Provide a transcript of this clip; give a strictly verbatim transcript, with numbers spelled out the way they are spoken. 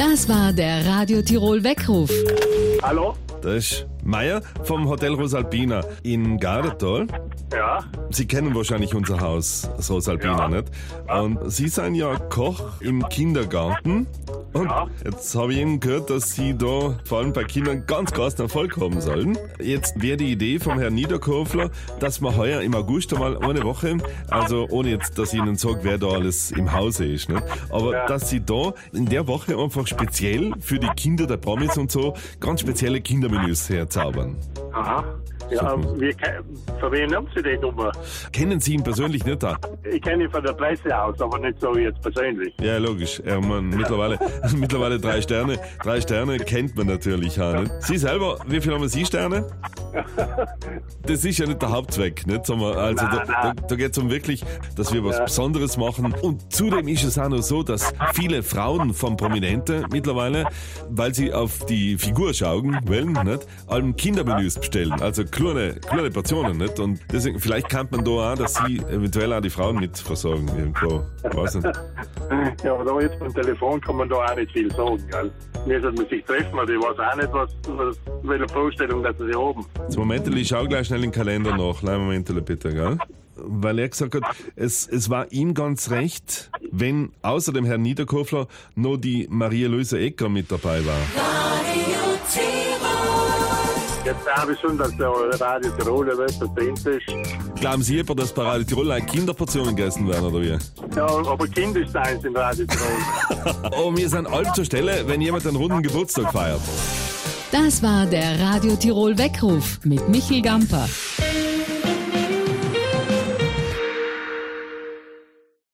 Das war der Radio Tirol Weckruf. Hallo? Das ist Meier vom Hotel Rosalpina in Gardetal. Ja. Sie kennen wahrscheinlich unser Haus, das Rosalpina, Ja. nicht? Und Sie sind ja Koch im Kindergarten. Und Ja. jetzt habe ich eben gehört, dass Sie da vor allem bei Kindern ganz großen Erfolg haben sollen. Jetzt wäre die Idee vom Herrn Niederkofler, dass wir heuer im August einmal eine Woche, also ohne jetzt, dass ich Ihnen sage, wer da alles im Hause ist, nicht? Aber Ja. dass Sie da in der Woche einfach speziell für die Kinder der Promis und so ganz spezielle Kindermenüs herzaubern. Aha. Ja, wie, von wem haben Sie die Nummer? Kennen Sie ihn persönlich nicht da? Ich kenne ihn von der Presse aus, aber nicht so jetzt persönlich. Ja, logisch. Ja, man, mittlerweile, mittlerweile drei Sterne. Drei Sterne kennt man natürlich auch nicht. Sie selber, wie viel haben Sie Sterne? Das ist ja nicht der Hauptzweck, nicht? Sagen wir, also Nein, da, da, nein. da geht es um wirklich, dass wir was Ja. Besonderes machen. Und zudem ist es auch noch so, dass viele Frauen von Prominenten mittlerweile, weil sie auf die Figur schauen wollen, nicht, allem Kindermenüs bestellen. Also kleine, kleine Portionen, nicht? Und deswegen, vielleicht kann man da auch, dass sie eventuell auch die Frauen mit versorgen irgendwo. Weiß nicht. Ja, aber da jetzt beim Telefon kann man da auch nicht viel sagen, gell? Mir sollte man sich treffen, aber ich weiß auch nicht, was, was welche Vorstellung, dass sie haben. Zum Moment, ich schau gleich schnell in den Kalender nach. Kleinen Moment, bitte, gell? Weil er gesagt hat, es, es war ihm ganz recht, wenn außer dem Herrn Niederkofler noch die Maria-Luisa Ecker mit dabei war. Jetzt glaube ich schon, dass der Radio Tirol etwas verdient ist. Glauben Sie aber, dass bei Radio Tirol auch Kinderportionen gegessen werden, oder wie? Ja, aber kindisch sein in Radio Tirol. Oh, wir sind alt zur Stelle, wenn jemand einen runden Geburtstag feiert. Das war der Radio Tirol Weckruf mit Michel Gamper.